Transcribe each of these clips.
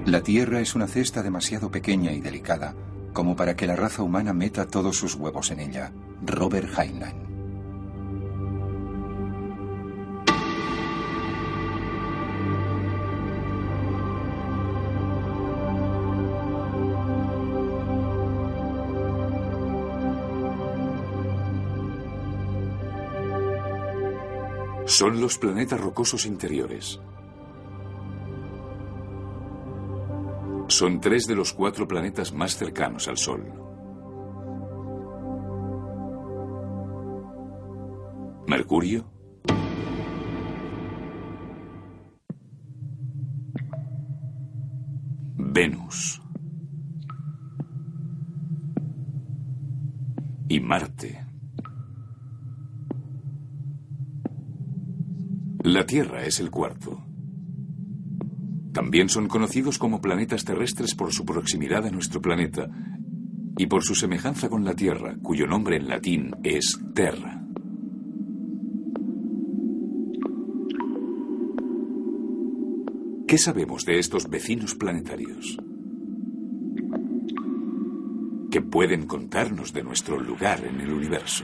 La Tierra es una cesta demasiado pequeña y delicada como para que la raza humana meta todos sus huevos en ella. Robert Heinlein. Son los planetas rocosos interiores. Son 3 de los 4 planetas más cercanos al Sol. Mercurio, Venus y Marte. La Tierra es el cuarto. También son conocidos como planetas terrestres por su proximidad a nuestro planeta y por su semejanza con la Tierra, cuyo nombre en latín es Terra. ¿Qué sabemos de estos vecinos planetarios? ¿Qué pueden contarnos de nuestro lugar en el universo?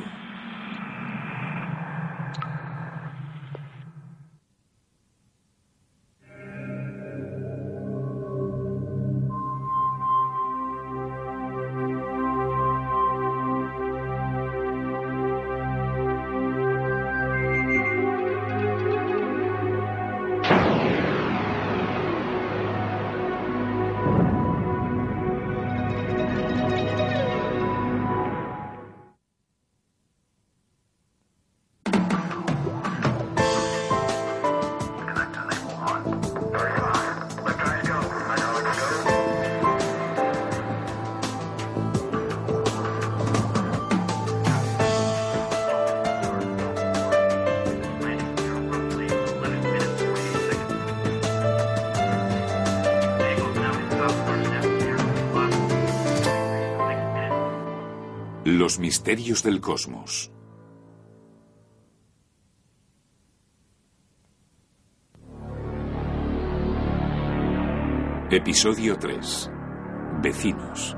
Los misterios del cosmos. Episodio 3. Vecinos.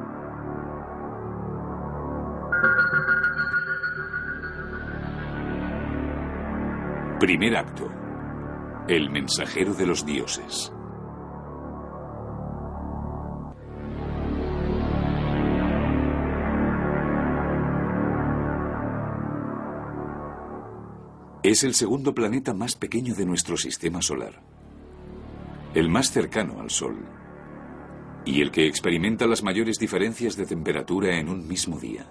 Primer acto. El mensajero de los dioses. Es el segundo planeta más pequeño de nuestro sistema solar, el más cercano al Sol y el que experimenta las mayores diferencias de temperatura en un mismo día.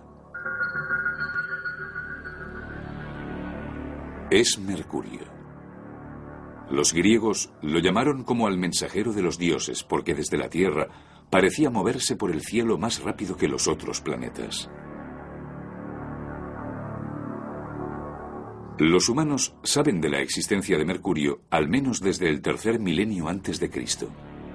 Es Mercurio. Los griegos lo llamaron como al mensajero de los dioses porque desde la Tierra parecía moverse por el cielo más rápido que los otros planetas. Los humanos saben de la existencia de Mercurio al menos desde el 3er milenio antes de Cristo.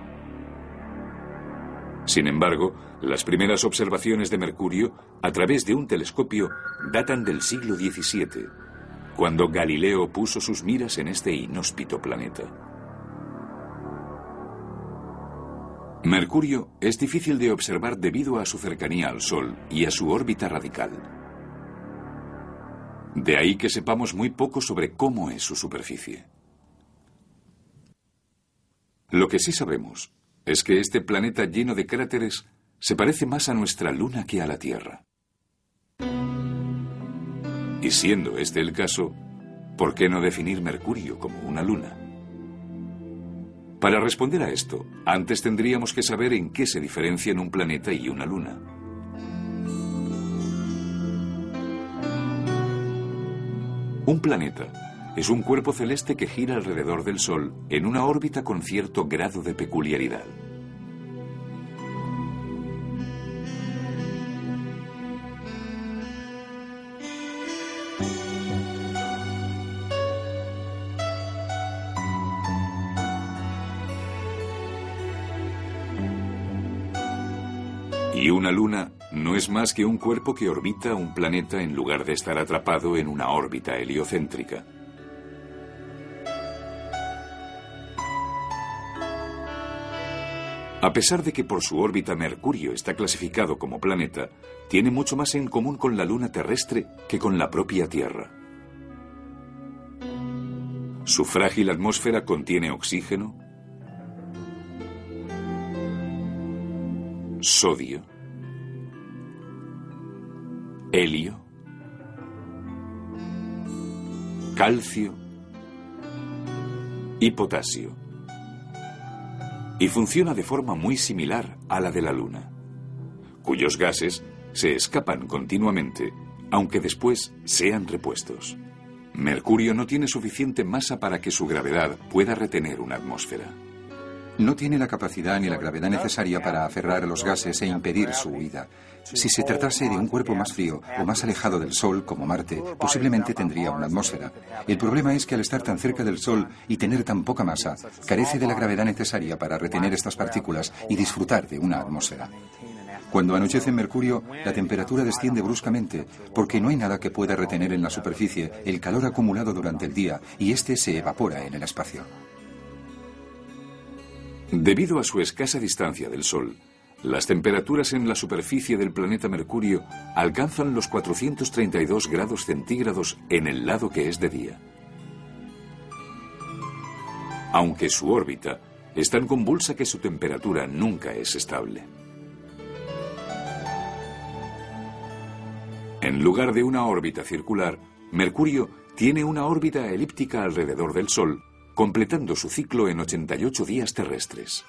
Sin embargo, las primeras observaciones de Mercurio a través de un telescopio datan del siglo XVII, cuando Galileo puso sus miras en este inhóspito planeta. Mercurio es difícil de observar debido a su cercanía al Sol y a su órbita radical. De ahí que sepamos muy poco sobre cómo es su superficie. Lo que sí sabemos es que este planeta lleno de cráteres se parece más a nuestra Luna que a la Tierra. Y siendo este el caso, ¿por qué no definir Mercurio como una luna? Para responder a esto, antes tendríamos que saber en qué se diferencian un planeta y una luna. Un planeta es un cuerpo celeste que gira alrededor del Sol en una órbita con cierto grado de peculiaridad. Y una luna no es más que un cuerpo que orbita un planeta en lugar de estar atrapado en una órbita heliocéntrica. A pesar de que por su órbita Mercurio está clasificado como planeta, tiene mucho más en común con la Luna terrestre que con la propia Tierra. Su frágil atmósfera contiene oxígeno, sodio, helio, calcio y potasio. Y funciona de forma muy similar a la de la Luna, cuyos gases se escapan continuamente, aunque después sean repuestos. Mercurio no tiene suficiente masa para que su gravedad pueda retener una atmósfera. No tiene la capacidad ni la gravedad necesaria para aferrar a los gases e impedir su huida. Si se tratase de un cuerpo más frío o más alejado del Sol, como Marte, posiblemente tendría una atmósfera. El problema es que al estar tan cerca del Sol y tener tan poca masa, carece de la gravedad necesaria para retener estas partículas y disfrutar de una atmósfera. Cuando anochece en Mercurio, la temperatura desciende bruscamente, porque no hay nada que pueda retener en la superficie el calor acumulado durante el día, y este se evapora en el espacio. Debido a su escasa distancia del Sol, las temperaturas en la superficie del planeta Mercurio alcanzan los 432 grados centígrados en el lado que es de día. Aunque su órbita es tan convulsa que su temperatura nunca es estable. En lugar de una órbita circular, Mercurio tiene una órbita elíptica alrededor del Sol, completando su ciclo en 88 días terrestres.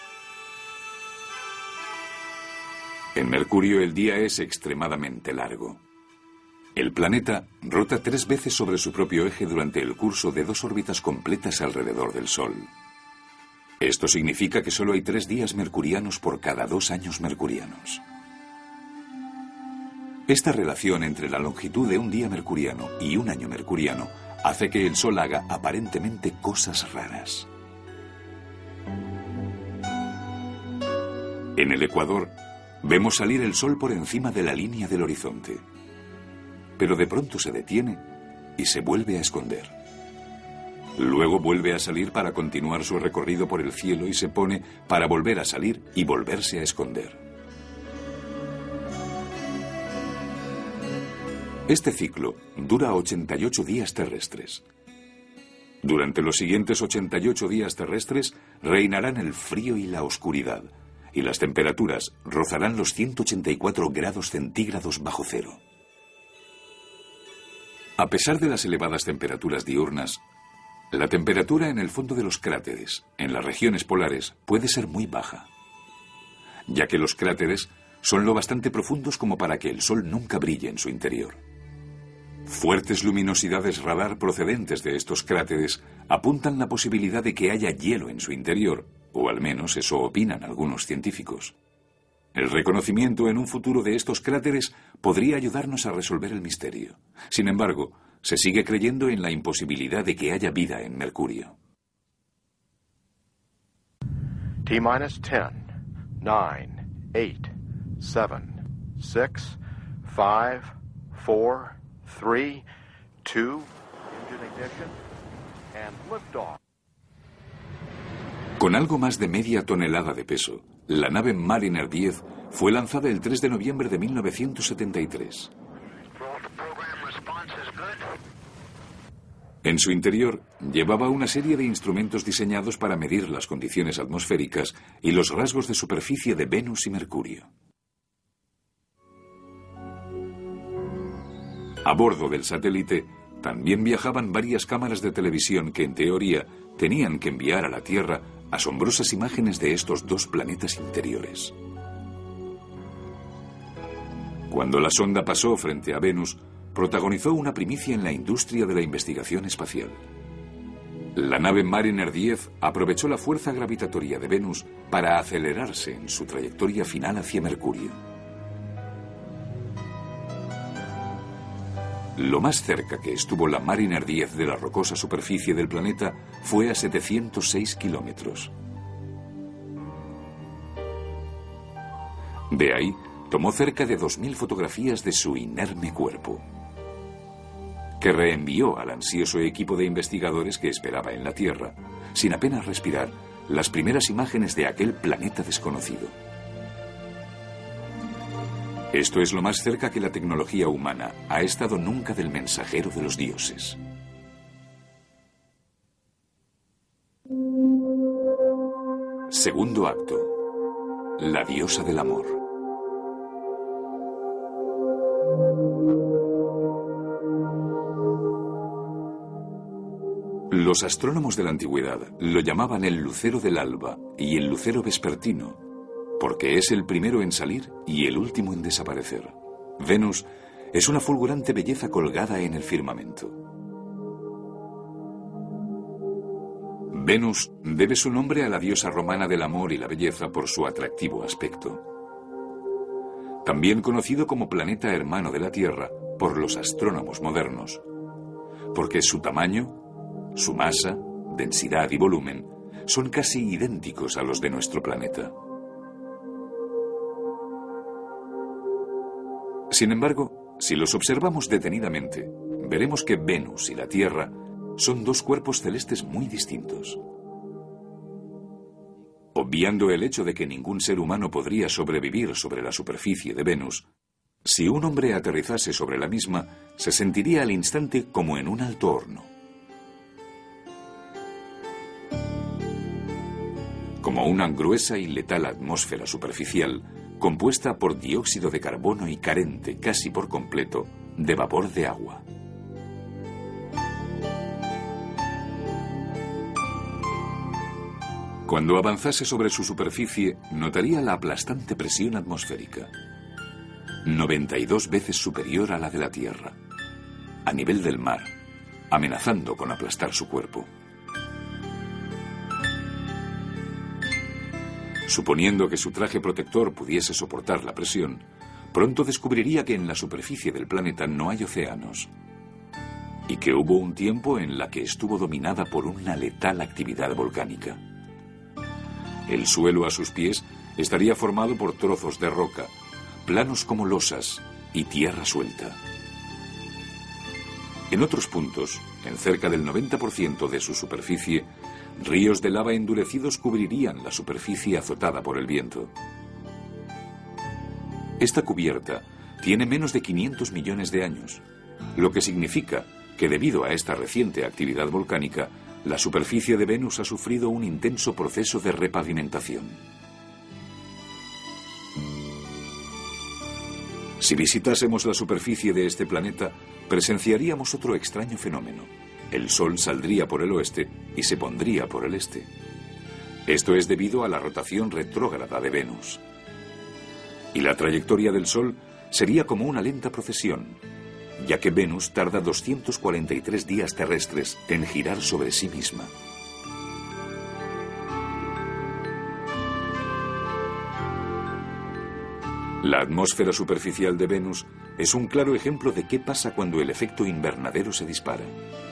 En Mercurio el día es extremadamente largo. El planeta rota 3 veces sobre su propio eje durante el curso de 2 órbitas completas alrededor del Sol. Esto significa que solo hay 3 días mercurianos por cada 2 años mercurianos. Esta relación entre la longitud de un día mercuriano y un año mercuriano hace que el Sol haga aparentemente cosas raras. En el ecuador, vemos salir el Sol por encima de la línea del horizonte. Pero de pronto se detiene y se vuelve a esconder. Luego vuelve a salir para continuar su recorrido por el cielo y se pone para volver a salir y volverse a esconder. Este ciclo dura 88 días terrestres. Durante los siguientes 88 días terrestres reinarán el frío y la oscuridad, y las temperaturas rozarán los 184 grados centígrados bajo cero. A pesar de las elevadas temperaturas diurnas, la temperatura en el fondo de los cráteres, en las regiones polares, puede ser muy baja, ya que los cráteres son lo bastante profundos como para que el Sol nunca brille en su interior. Fuertes luminosidades radar procedentes de estos cráteres apuntan la posibilidad de que haya hielo en su interior, o al menos eso opinan algunos científicos. El reconocimiento en un futuro de estos cráteres podría ayudarnos a resolver el misterio. Sin embargo, se sigue creyendo en la imposibilidad de que haya vida en Mercurio. T-10, 9, 8, 7, 6, 5, 4, 3, 2, engine ignition, and liftoff. Con algo más de media tonelada de peso, la nave Mariner 10 fue lanzada el 3 de noviembre de 1973. En su interior llevaba una serie de instrumentos diseñados para medir las condiciones atmosféricas y los rasgos de superficie de Venus y Mercurio. A bordo del satélite también viajaban varias cámaras de televisión que, en teoría, tenían que enviar a la Tierra asombrosas imágenes de estos 2 planetas interiores. Cuando la sonda pasó frente a Venus, protagonizó una primicia en la industria de la investigación espacial. La nave Mariner 10 aprovechó la fuerza gravitatoria de Venus para acelerarse en su trayectoria final hacia Mercurio. Lo más cerca que estuvo la Mariner 10 de la rocosa superficie del planeta fue a 706 kilómetros. De ahí, tomó cerca de 2000 fotografías de su inerme cuerpo, que reenvió al ansioso equipo de investigadores que esperaba en la Tierra, sin apenas respirar, las primeras imágenes de aquel planeta desconocido. Esto es lo más cerca que la tecnología humana ha estado nunca del mensajero de los dioses. Segundo acto. La diosa del amor. Los astrónomos de la antigüedad lo llamaban el lucero del alba y el lucero vespertino, porque es el primero en salir y el último en desaparecer. Venus es una fulgurante belleza colgada en el firmamento. Venus debe su nombre a la diosa romana del amor y la belleza por su atractivo aspecto. También conocido como planeta hermano de la Tierra por los astrónomos modernos, porque su tamaño, su masa, densidad y volumen son casi idénticos a los de nuestro planeta. Sin embargo, si los observamos detenidamente, veremos que Venus y la Tierra son dos cuerpos celestes muy distintos. Obviando el hecho de que ningún ser humano podría sobrevivir sobre la superficie de Venus, si un hombre aterrizase sobre la misma, se sentiría al instante como en un alto horno. Como una gruesa y letal atmósfera superficial, compuesta por dióxido de carbono y carente casi por completo de vapor de agua. Cuando avanzase sobre su superficie, notaría la aplastante presión atmosférica, 92 veces superior a la de la Tierra, a nivel del mar, amenazando con aplastar su cuerpo. Suponiendo que su traje protector pudiese soportar la presión, pronto descubriría que en la superficie del planeta no hay océanos, y que hubo un tiempo en la que estuvo dominada por una letal actividad volcánica. El suelo a sus pies estaría formado por trozos de roca, planos como losas y tierra suelta. En otros puntos, en cerca del 90% de su superficie, ríos de lava endurecidos cubrirían la superficie azotada por el viento. Esta cubierta tiene menos de 500 millones de años, lo que significa que debido a esta reciente actividad volcánica, la superficie de Venus ha sufrido un intenso proceso de repavimentación. Si visitásemos la superficie de este planeta, presenciaríamos otro extraño fenómeno. El Sol saldría por el oeste y se pondría por el este. Esto es debido a la rotación retrógrada de Venus. Y la trayectoria del Sol sería como una lenta procesión, ya que Venus tarda 243 días terrestres en girar sobre sí misma. La atmósfera superficial de Venus es un claro ejemplo de qué pasa cuando el efecto invernadero se dispara.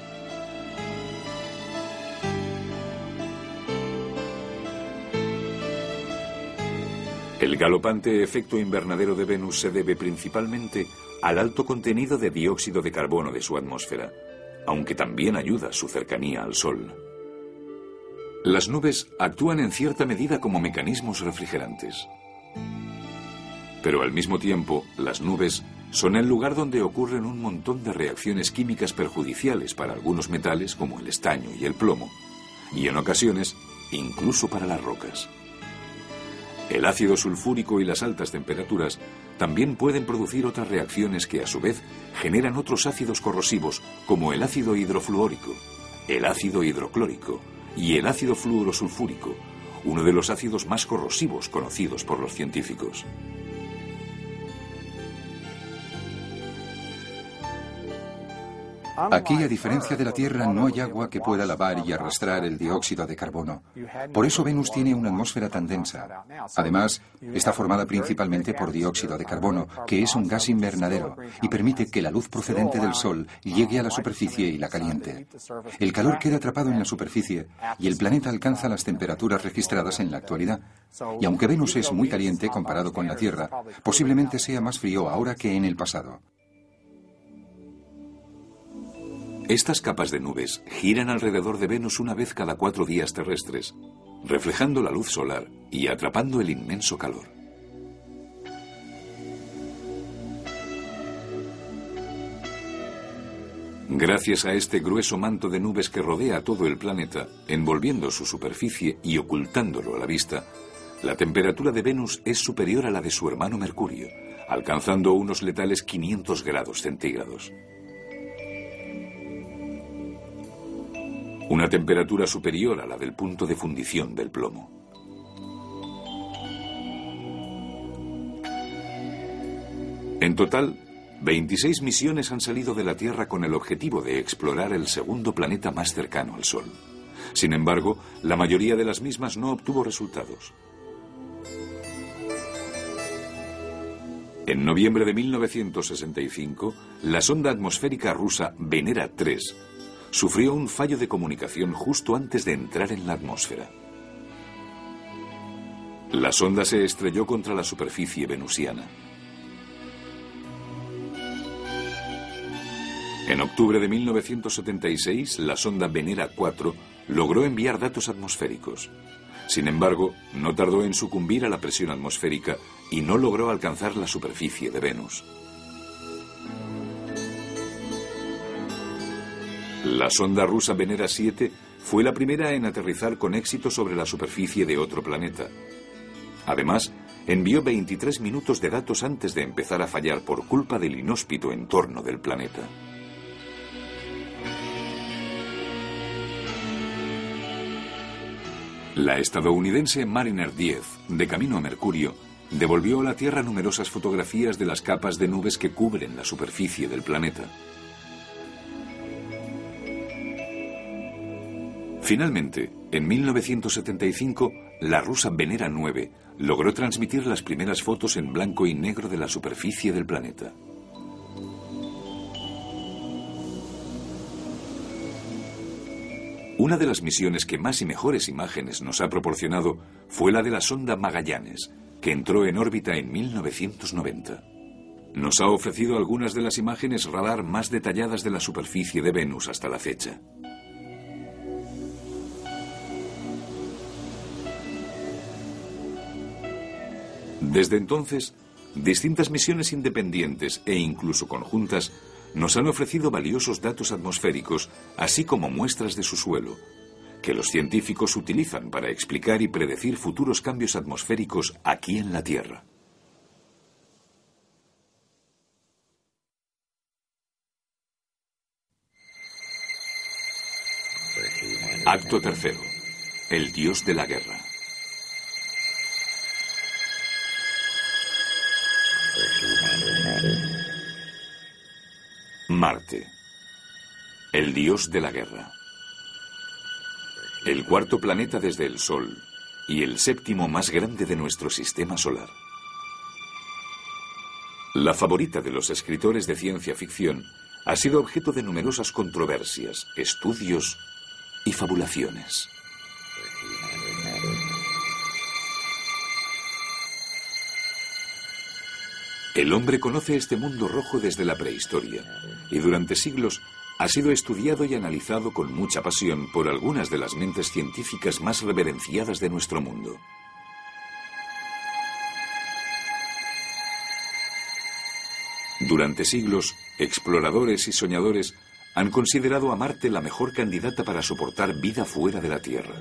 El galopante efecto invernadero de Venus se debe principalmente al alto contenido de dióxido de carbono de su atmósfera, aunque también ayuda su cercanía al Sol. Las nubes actúan en cierta medida como mecanismos refrigerantes. Pero al mismo tiempo, las nubes son el lugar donde ocurren un montón de reacciones químicas perjudiciales para algunos metales como el estaño y el plomo, y en ocasiones, incluso para las rocas. El ácido sulfúrico y las altas temperaturas también pueden producir otras reacciones que a su vez generan otros ácidos corrosivos como el ácido hidrofluórico, el ácido hidroclórico y el ácido fluorosulfúrico, uno de los ácidos más corrosivos conocidos por los científicos. Aquí, a diferencia de la Tierra, no hay agua que pueda lavar y arrastrar el dióxido de carbono. Por eso Venus tiene una atmósfera tan densa. Además, está formada principalmente por dióxido de carbono, que es un gas invernadero, y permite que la luz procedente del Sol llegue a la superficie y la caliente. El calor queda atrapado en la superficie, y el planeta alcanza las temperaturas registradas en la actualidad. Y aunque Venus es muy caliente comparado con la Tierra, posiblemente sea más frío ahora que en el pasado. Estas capas de nubes giran alrededor de Venus una vez cada 4 días terrestres, reflejando la luz solar y atrapando el inmenso calor. Gracias a este grueso manto de nubes que rodea todo el planeta, envolviendo su superficie y ocultándolo a la vista, la temperatura de Venus es superior a la de su hermano Mercurio, alcanzando unos letales 500 grados centígrados. Una temperatura superior a la del punto de fundición del plomo. En total, 26 misiones han salido de la Tierra con el objetivo de explorar el segundo planeta más cercano al Sol. Sin embargo, la mayoría de las mismas no obtuvo resultados. En noviembre de 1965, la sonda atmosférica rusa Venera 3 sufrió un fallo de comunicación justo antes de entrar en la atmósfera. La sonda se estrelló contra la superficie venusiana. En octubre de 1976, la sonda Venera 4 logró enviar datos atmosféricos. Sin embargo, no tardó en sucumbir a la presión atmosférica y no logró alcanzar la superficie de Venus. La sonda rusa Venera 7 fue la primera en aterrizar con éxito sobre la superficie de otro planeta. Además, envió 23 minutos de datos antes de empezar a fallar por culpa del inhóspito entorno del planeta. La estadounidense Mariner 10, de camino a Mercurio, devolvió a la Tierra numerosas fotografías de las capas de nubes que cubren la superficie del planeta. Finalmente, en 1975, la rusa Venera 9 logró transmitir las primeras fotos en blanco y negro de la superficie del planeta. Una de las misiones que más y mejores imágenes nos ha proporcionado fue la de la sonda Magallanes, que entró en órbita en 1990. Nos ha ofrecido algunas de las imágenes radar más detalladas de la superficie de Venus hasta la fecha. Desde entonces, distintas misiones independientes e incluso conjuntas nos han ofrecido valiosos datos atmosféricos, así como muestras de su suelo, que los científicos utilizan para explicar y predecir futuros cambios atmosféricos aquí en la Tierra. Acto tercero. El dios de la guerra. Marte, el dios de la guerra. El cuarto planeta desde el Sol y el séptimo más grande de nuestro sistema solar. La favorita de los escritores de ciencia ficción ha sido objeto de numerosas controversias, estudios y fabulaciones. El hombre conoce este mundo rojo desde la prehistoria y durante siglos ha sido estudiado y analizado con mucha pasión por algunas de las mentes científicas más reverenciadas de nuestro mundo. Durante siglos, exploradores y soñadores han considerado a Marte la mejor candidata para soportar vida fuera de la Tierra.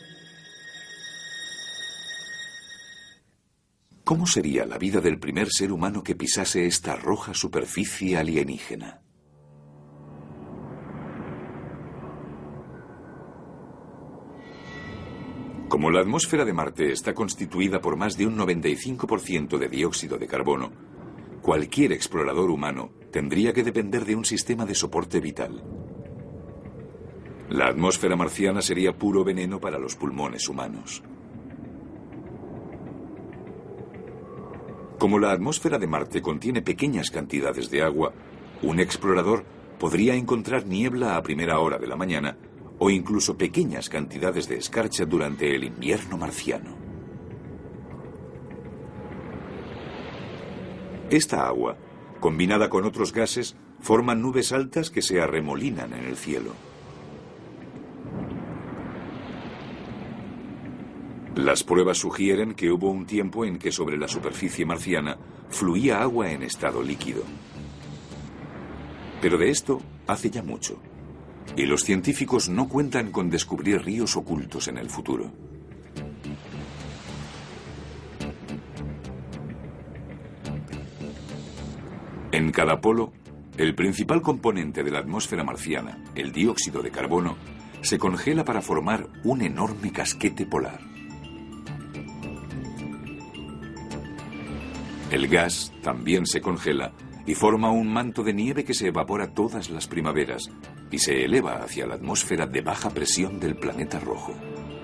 ¿Cómo sería la vida del primer ser humano que pisase esta roja superficie alienígena? Como la atmósfera de Marte está constituida por más de un 95% de dióxido de carbono, cualquier explorador humano tendría que depender de un sistema de soporte vital. La atmósfera marciana sería puro veneno para los pulmones humanos. Como la atmósfera de Marte contiene pequeñas cantidades de agua, un explorador podría encontrar niebla a primera hora de la mañana o incluso pequeñas cantidades de escarcha durante el invierno marciano. Esta agua, combinada con otros gases, forma nubes altas que se arremolinan en el cielo. Las pruebas sugieren que hubo un tiempo en que sobre la superficie marciana fluía agua en estado líquido. Pero de esto hace ya mucho, y los científicos no cuentan con descubrir ríos ocultos en el futuro. En cada polo, el principal componente de la atmósfera marciana, el dióxido de carbono, se congela para formar un enorme casquete polar. El gas también se congela y forma un manto de nieve que se evapora todas las primaveras y se eleva hacia la atmósfera de baja presión del planeta rojo.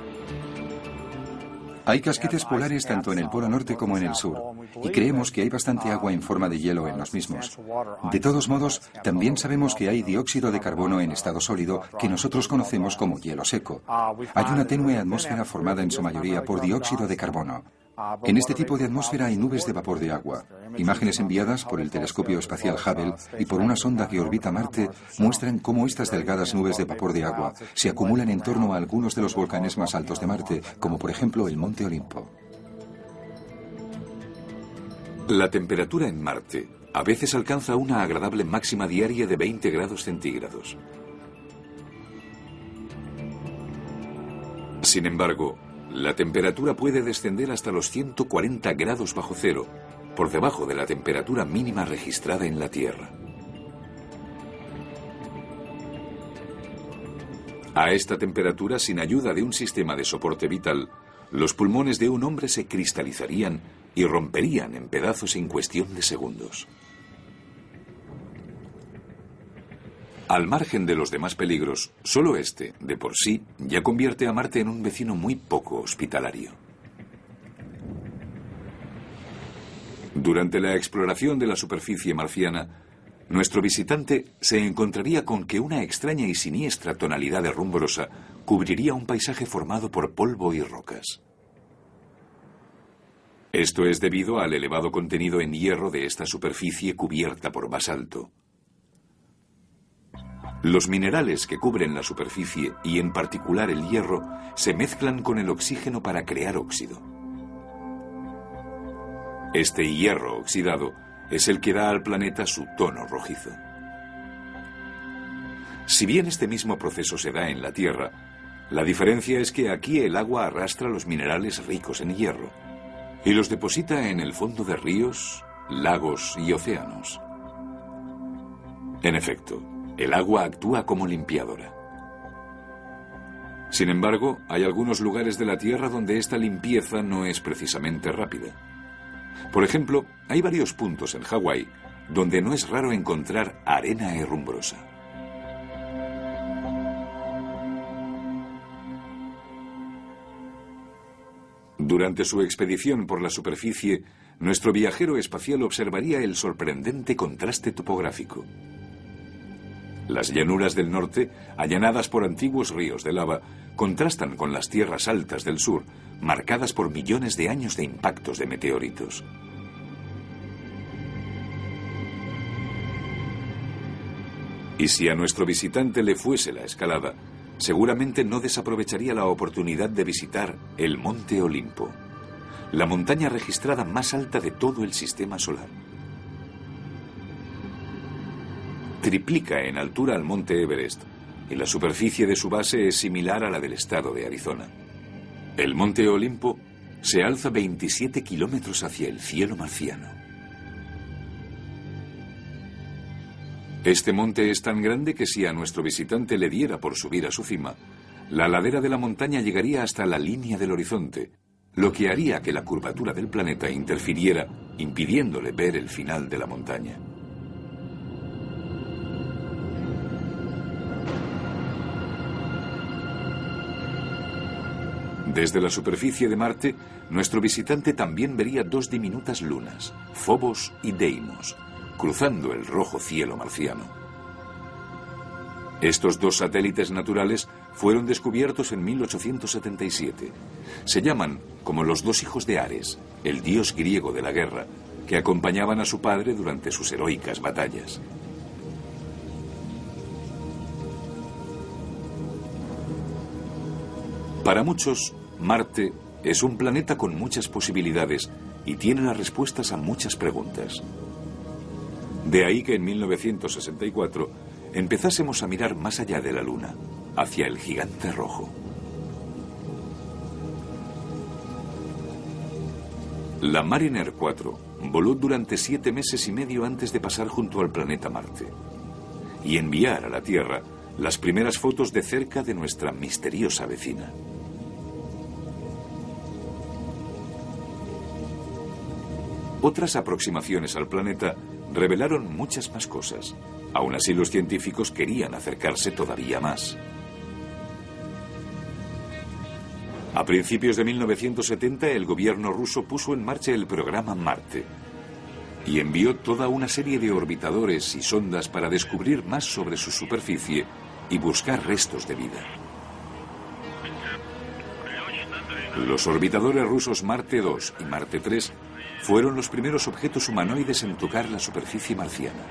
Hay casquetes polares tanto en el Polo Norte como en el sur, y creemos que hay bastante agua en forma de hielo en los mismos. De todos modos, también sabemos que hay dióxido de carbono en estado sólido que nosotros conocemos como hielo seco. Hay una tenue atmósfera formada en su mayoría por dióxido de carbono. En este tipo de atmósfera hay nubes de vapor de agua. Imágenes enviadas por el telescopio espacial Hubble y por una sonda que orbita Marte muestran cómo estas delgadas nubes de vapor de agua se acumulan en torno a algunos de los volcanes más altos de Marte, como por ejemplo el Monte Olimpo. La temperatura en Marte a veces alcanza una agradable máxima diaria de 20 grados centígrados. Sin embargo, la temperatura puede descender hasta los 140 grados bajo cero, por debajo de la temperatura mínima registrada en la Tierra. A esta temperatura, sin ayuda de un sistema de soporte vital, los pulmones de un hombre se cristalizarían y romperían en pedazos en cuestión de segundos. Al margen de los demás peligros, solo este, de por sí, ya convierte a Marte en un vecino muy poco hospitalario. Durante la exploración de la superficie marciana, nuestro visitante se encontraría con que una extraña y siniestra tonalidad de rumbrosa cubriría un paisaje formado por polvo y rocas. Esto es debido al elevado contenido en hierro de esta superficie cubierta por basalto. Los minerales que cubren la superficie, y en particular el hierro, se mezclan con el oxígeno para crear óxido. Este hierro oxidado es el que da al planeta su tono rojizo. Si bien este mismo proceso se da en la Tierra, la diferencia es que aquí el agua arrastra los minerales ricos en hierro y los deposita en el fondo de ríos, lagos y océanos. En efecto, el agua actúa como limpiadora. Sin embargo, hay algunos lugares de la Tierra donde esta limpieza no es precisamente rápida. Por ejemplo, hay varios puntos en Hawái donde no es raro encontrar arena herrumbrosa. Durante su expedición por la superficie, nuestro viajero espacial observaría el sorprendente contraste topográfico. Las llanuras del norte, allanadas por antiguos ríos de lava, contrastan con las tierras altas del sur, marcadas por millones de años de impactos de meteoritos. Y si a nuestro visitante le fuese la escalada, seguramente no desaprovecharía la oportunidad de visitar el Monte Olimpo, la montaña registrada más alta de todo el sistema solar. Triplica en altura al monte Everest, y la superficie de su base es similar a la del estado de Arizona. El monte Olimpo se alza 27 kilómetros hacia el cielo marciano. Este monte es tan grande que si a nuestro visitante le diera por subir a su cima, la ladera de la montaña llegaría hasta la línea del horizonte, lo que haría que la curvatura del planeta interfiriera, impidiéndole ver el final de la montaña. Desde la superficie de Marte, nuestro visitante también vería dos diminutas lunas, Phobos y Deimos, cruzando el rojo cielo marciano. Estos dos satélites naturales fueron descubiertos en 1877. Se llaman como los dos hijos de Ares, el dios griego de la guerra, que acompañaban a su padre durante sus heroicas batallas. Para muchos, Marte es un planeta con muchas posibilidades y tiene las respuestas a muchas preguntas. De ahí que en 1964 empezásemos a mirar más allá de la Luna, hacia el gigante rojo. La Mariner 4 voló durante 7 meses y medio antes de pasar junto al planeta Marte y enviar a la Tierra las primeras fotos de cerca de nuestra misteriosa vecina. Otras aproximaciones al planeta revelaron muchas más cosas. Aún así, los científicos querían acercarse todavía más. A principios de 1970, el gobierno ruso puso en marcha el programa Marte y envió toda una serie de orbitadores y sondas para descubrir más sobre su superficie y buscar restos de vida. Los orbitadores rusos Marte 2 y Marte 3 fueron los primeros objetos humanoides en tocar la superficie marciana.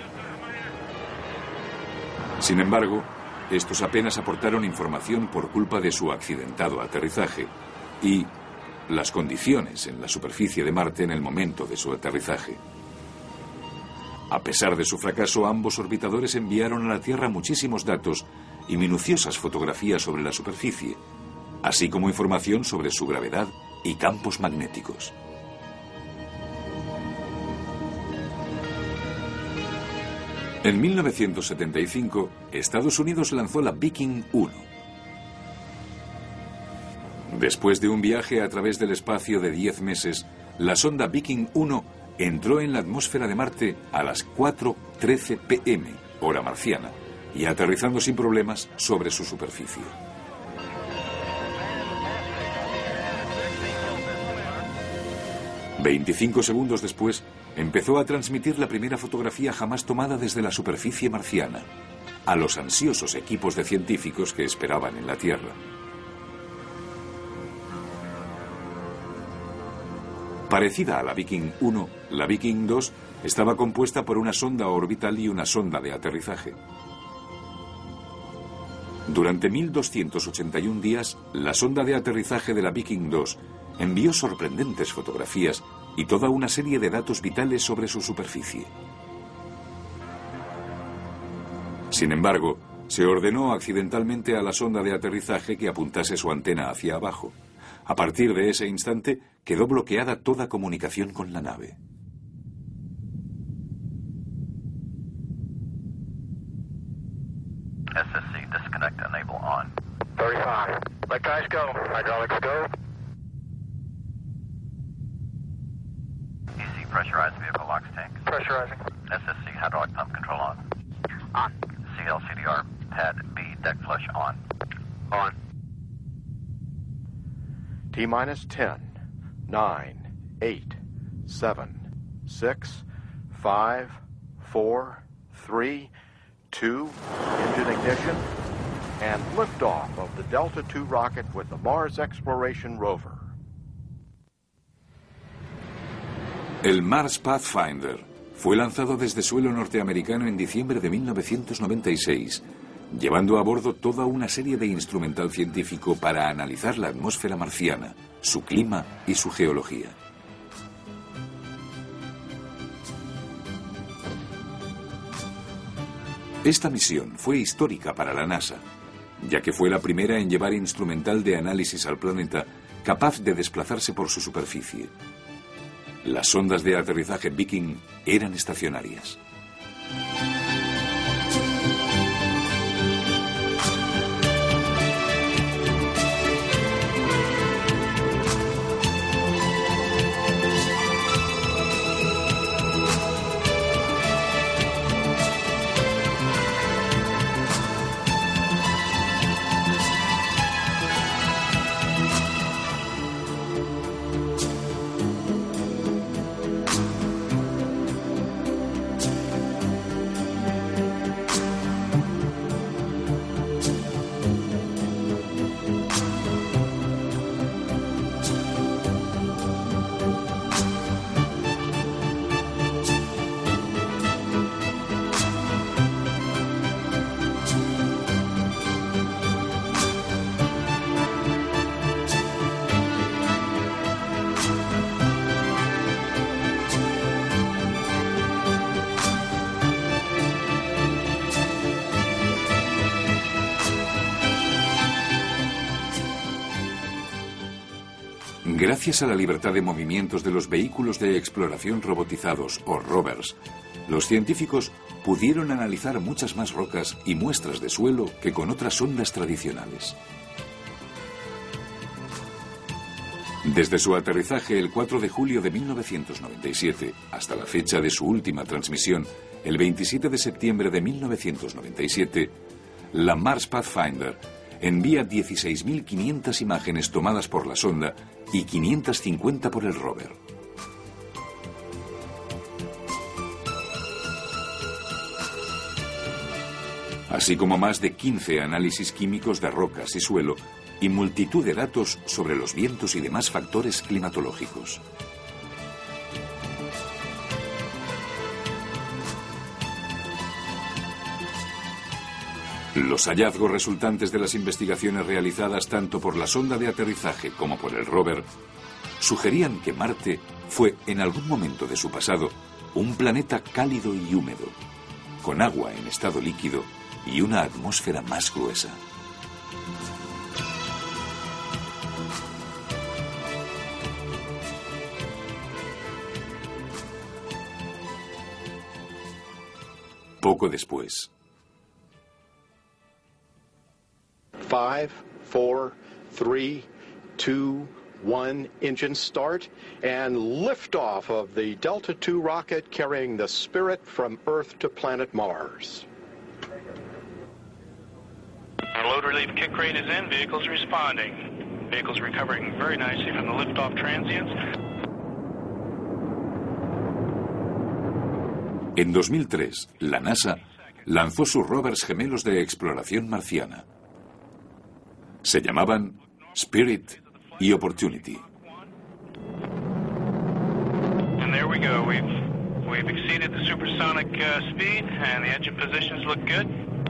Sin embargo, estos apenas aportaron información por culpa de su accidentado aterrizaje y las condiciones en la superficie de Marte en el momento de su aterrizaje. A pesar de su fracaso, ambos orbitadores enviaron a la Tierra muchísimos datos y minuciosas fotografías sobre la superficie, así como información sobre su gravedad y campos magnéticos. En 1975, Estados Unidos lanzó la Viking 1. Después de un viaje a través del espacio de 10 meses, la sonda Viking 1 entró en la atmósfera de Marte a las 4:13 p.m., hora marciana, y aterrizando sin problemas sobre su superficie. «25 segundos después, empezó a transmitir la primera fotografía jamás tomada desde la superficie marciana, a los ansiosos equipos de científicos que esperaban en la Tierra. Parecida a la Viking 1, la Viking 2 estaba compuesta por una sonda orbital y una sonda de aterrizaje. Durante 1281 días, la sonda de aterrizaje de la Viking 2 envió sorprendentes fotografías y toda una serie de datos vitales sobre su superficie. Sin embargo, se ordenó accidentalmente a la sonda de aterrizaje que apuntase su antena hacia abajo. A partir de ese instante, quedó bloqueada toda comunicación con la nave. SSC disconnect enable on. 35. Let guys go. Hydraulics go. EC pressurized vehicle locks tank. Pressurizing. SSC hydraulic pump control on. On. CLCDR pad B deck flush on. On. T-minus 10, 9, 8, 7, 6, 5, 4, 3, 2, engine ignition, and liftoff of the Delta II rocket with the Mars Exploration Rover. El Mars Pathfinder fue lanzado desde suelo norteamericano en diciembre de 1996, llevando a bordo toda una serie de instrumental científico para analizar la atmósfera marciana, su clima y su geología. Esta misión fue histórica para la NASA, ya que fue la primera en llevar instrumental de análisis al planeta capaz de desplazarse por su superficie. Las sondas de aterrizaje Viking eran estacionarias. Gracias a la libertad de movimientos de los vehículos de exploración robotizados o rovers, los científicos pudieron analizar muchas más rocas y muestras de suelo que con otras sondas tradicionales. Desde su aterrizaje el 4 de julio de 1997 hasta la fecha de su última transmisión, el 27 de septiembre de 1997, la Mars Pathfinder envía 16.500 imágenes tomadas por la sonda y 550 por el rover. Así como más de 15 análisis químicos de rocas y suelo y multitud de datos sobre los vientos y demás factores climatológicos. Los hallazgos resultantes de las investigaciones realizadas tanto por la sonda de aterrizaje como por el rover sugerían que Marte fue en algún momento de su pasado un planeta cálido y húmedo, con agua en estado líquido y una atmósfera más gruesa. Poco después. 5, 4, 3, 2, 1, engine start, and liftoff of the Delta II rocket carrying the Spirit from Earth to planet Mars. Load relief kick crate is in, vehicles responding. Vehicles recovering very nicely from the liftoff transients. En 2003, la NASA lanzó sus rovers gemelos de exploración marciana. Se llamaban Spirit y Opportunity. And there we go. We've exceeded the supersonic speed, and the engine positions look good.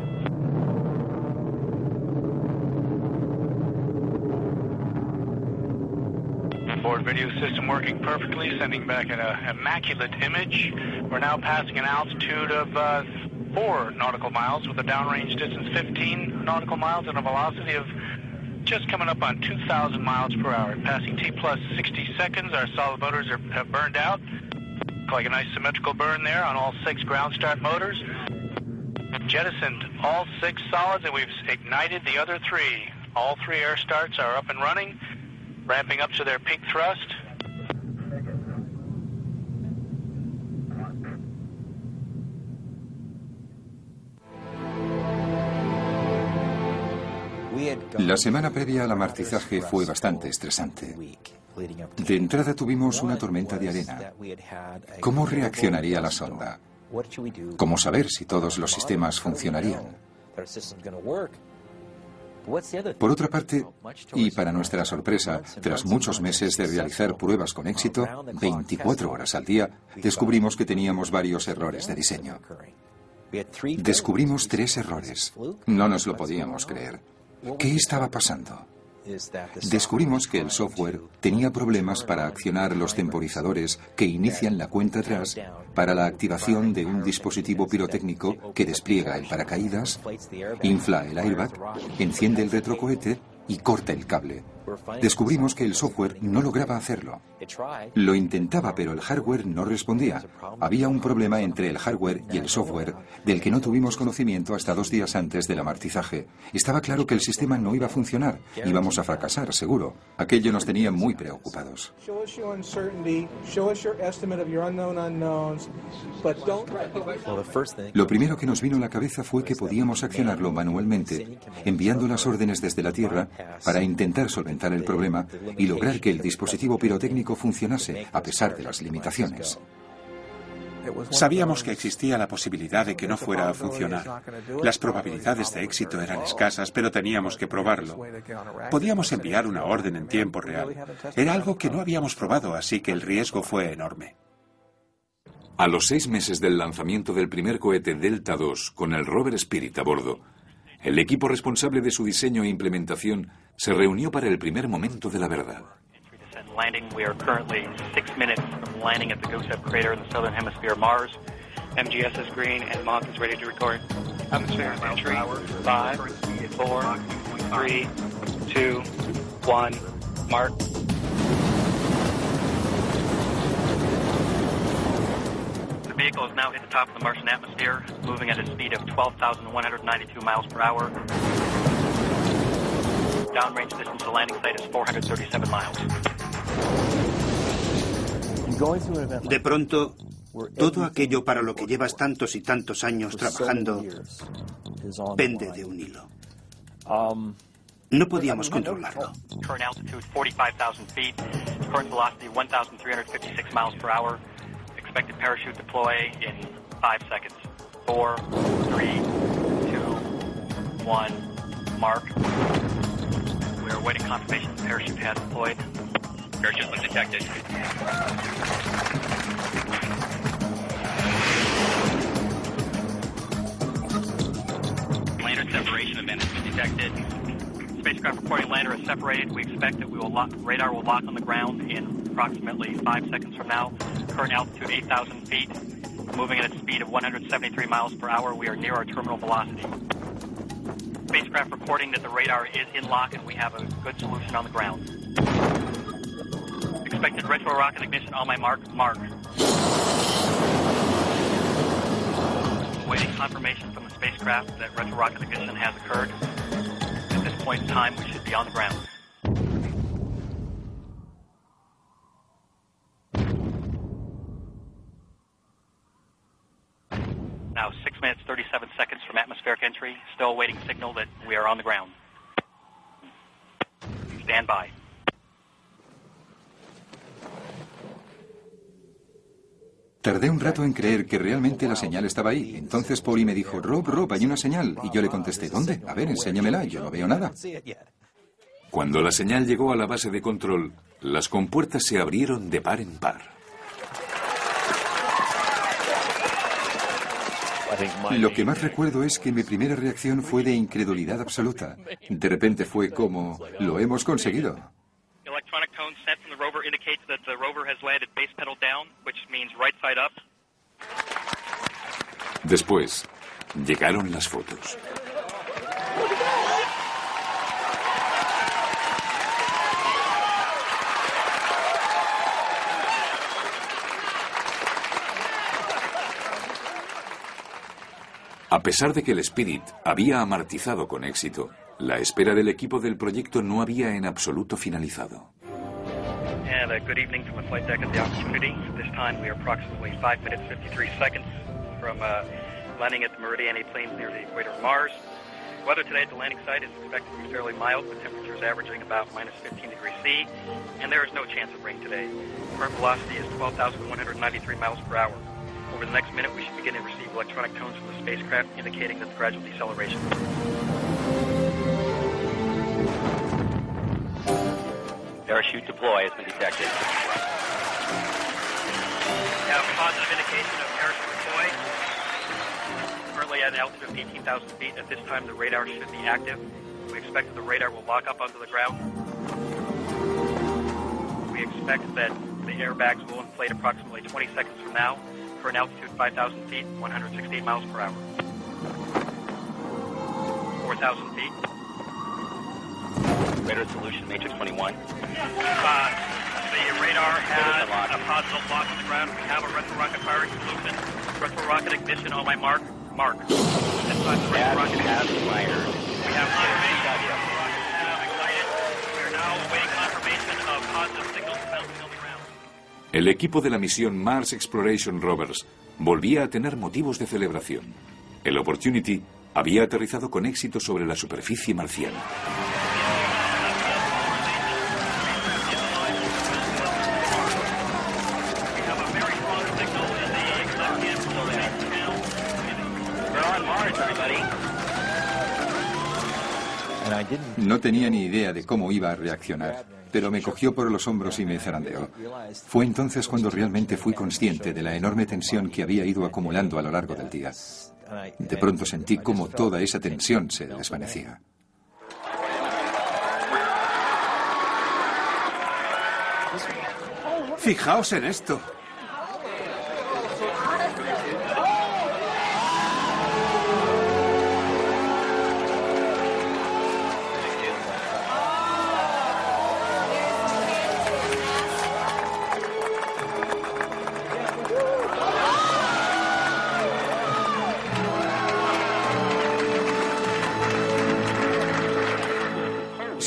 Forward video system working perfectly, sending back an immaculate image. We're now passing an altitude of 4 nautical miles with a downrange distance 15 nautical miles and a velocity of just coming up on 2,000 miles per hour. Passing T plus 60 seconds. Our solid motors have burned out. Like a nice symmetrical burn there on all 6 ground start motors. Jettisoned all 6 solids, and we've ignited the other 3. All 3 air starts are up and running, ramping up to their peak thrust. La semana previa al amartizaje fue bastante estresante. De entrada tuvimos una tormenta de arena. ¿Cómo reaccionaría la sonda? ¿Cómo saber si todos los sistemas funcionarían? Por otra parte, y para nuestra sorpresa, tras muchos meses de realizar pruebas con éxito, 24 horas al día, descubrimos que teníamos varios errores de diseño. Descubrimos 3 errores. No nos lo podíamos creer. ¿Qué estaba pasando? Descubrimos que el software tenía problemas para accionar los temporizadores que inician la cuenta atrás para la activación de un dispositivo pirotécnico que despliega el paracaídas, infla el airbag, enciende el retrocohete y corta el cable. Descubrimos que el software no lograba hacerlo. Lo intentaba, pero el hardware no respondía. Había un problema entre el hardware y el software del que no tuvimos conocimiento hasta 2 días antes del amartizaje. Estaba claro que el sistema no iba a funcionar. Íbamos a fracasar, seguro. Aquello nos tenía muy preocupados. Lo primero que nos vino a la cabeza fue que podíamos accionarlo manualmente, enviando las órdenes desde la Tierra para intentar solventar el problema y lograr que el dispositivo pirotécnico funcionase a pesar de las limitaciones. Sabíamos que existía la posibilidad de que no fuera a funcionar. Las probabilidades de éxito eran escasas, pero teníamos que probarlo. Podíamos enviar una orden en tiempo real. Era algo que no habíamos probado, así que el riesgo fue enorme. A los 6 meses del lanzamiento del primer cohete Delta II con el rover Spirit a bordo, el equipo responsable de su diseño e implementación se reunió para el primer momento de la verdad. Landing. We are currently 6 minutes from landing at the Gusev crater in the southern hemisphere of Mars. MGS is green and Mach is ready to record. Atmosphere entry. 5, 4, 3, 2, 1. Mark. vehicle has now hit the top of the Martian atmosphere, moving at a speed of 12,192 miles per hour. Downrange distance to the landing site is 437 miles. De pronto, todo aquello para lo que llevas tantos y tantos años trabajando pende de un hilo. No podíamos controlarlo. Current altitude 45,000 feet. Current velocity 1,356 miles per hour. Expected parachute deploy in 5 seconds. 4, 3, 2, 1, mark. We are awaiting confirmation the parachute has deployed. Parachute was detected. Lander separation event has been detected. Spacecraft reporting lander is separated. We expect that radar will lock on the ground in approximately 5 seconds from now. Current altitude 8,000 feet. Moving at a speed of 173 miles per hour. We are near our terminal velocity. Spacecraft reporting that the radar is in lock and we have a good solution on the ground. Expected retro rocket ignition on my mark. Mark. Waiting confirmation from the spacecraft that retro rocket ignition has occurred. At this point in time, we should be on the ground. Now 6 minutes, 37 seconds from atmospheric entry. Still awaiting signal that we are on the ground. Stand by. Tardé un rato en creer que realmente la señal estaba ahí. Entonces Paulie me dijo, Rob, hay una señal. Y yo le contesté, ¿dónde? A ver, enséñamela. Yo no veo nada. Cuando la señal llegó a la base de control, las compuertas se abrieron de par en par. Lo que más recuerdo es que mi primera reacción fue de incredulidad absoluta. De repente fue como, lo hemos conseguido. Electronic tone sent from the rover indicates that the rover has landed base pedal down, which means right side up. Después, llegaron las fotos. A pesar de que el Spirit había amartizado con éxito, la espera del equipo del proyecto no había en absoluto finalizado. And good evening from the flight deck of the Opportunity. This time we are approximately 5 minutes 53 seconds from landing at the Meridian A plains near the equator of Mars. Weather today at the landing site is expected to be fairly mild, with temperatures averaging about minus 15 degrees C, and there is no chance of rain today. Current velocity is 12,193 miles per hour. Over the next minute, we should begin to receive electronic tones from the spacecraft indicating the gradual deceleration. Parachute deploy has been detected. We have a positive indication of parachute deploy. Currently at an altitude of 18,000 feet. At this time, the radar should be active. We expect that the radar will lock up onto the ground. We expect that the airbags will inflate approximately 20 seconds from now. Current altitude 5,000 feet, 168 miles per hour. 4,000 feet. Radar solution, Matrix 21. The radar has a positive lock on the ground. We have a retro rocket firing solution. Retro rocket ignition on my mark. Mark. This time the retro rocket has fired. We have confirmation. Retro rockets have ignited. We are now awaiting confirmation of positive signals bouncing on the ground. El equipo de la misión Mars Exploration Rovers volvía a tener motivos de celebración. El Opportunity había aterrizado con éxito sobre la superficie marciana. No tenía ni idea de cómo iba a reaccionar, pero me cogió por los hombros y me zarandeó. Fue entonces cuando realmente fui consciente de la enorme tensión que había ido acumulando a lo largo del día. De pronto sentí como toda esa tensión se desvanecía. Fijaos en esto.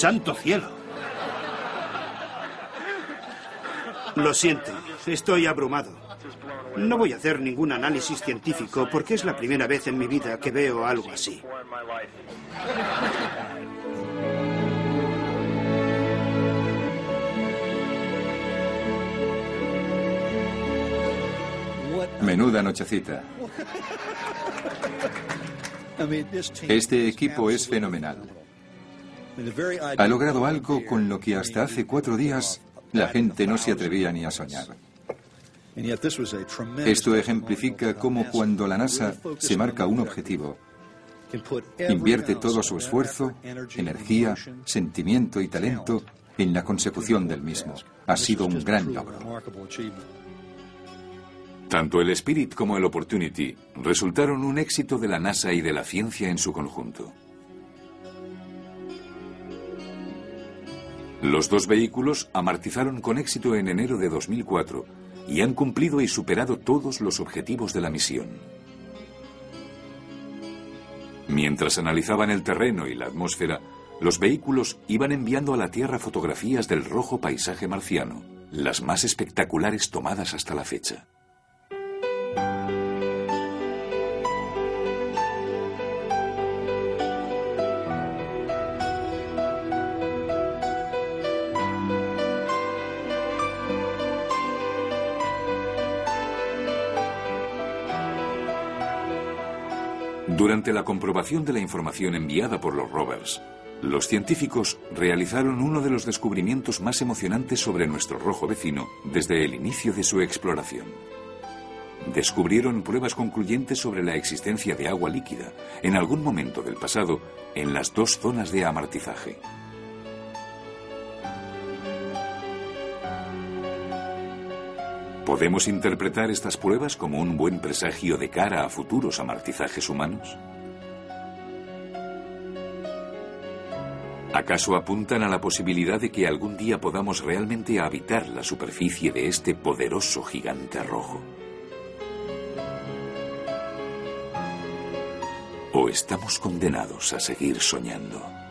¡Santo cielo! Lo siento, estoy abrumado. No voy a hacer ningún análisis científico porque es la primera vez en mi vida que veo algo así. Menuda nochecita. Este equipo es fenomenal. Ha logrado algo con lo que hasta hace 4 días la gente no se atrevía ni a soñar. Esto ejemplifica cómo cuando la NASA se marca un objetivo, invierte todo su esfuerzo, energía, sentimiento y talento en la consecución del mismo. Ha sido un gran logro. Tanto el Spirit como el Opportunity resultaron un éxito de la NASA y de la ciencia en su conjunto. Los 2 vehículos amartizaron con éxito en enero de 2004 y han cumplido y superado todos los objetivos de la misión. Mientras analizaban el terreno y la atmósfera, los vehículos iban enviando a la Tierra fotografías del rojo paisaje marciano, las más espectaculares tomadas hasta la fecha. Durante la comprobación de la información enviada por los rovers, los científicos realizaron uno de los descubrimientos más emocionantes sobre nuestro rojo vecino desde el inicio de su exploración. Descubrieron pruebas concluyentes sobre la existencia de agua líquida, en algún momento del pasado, en las 2 zonas de amartizaje. ¿Podemos interpretar estas pruebas como un buen presagio de cara a futuros amartizajes humanos? ¿Acaso apuntan a la posibilidad de que algún día podamos realmente habitar la superficie de este poderoso gigante rojo? ¿O estamos condenados a seguir soñando?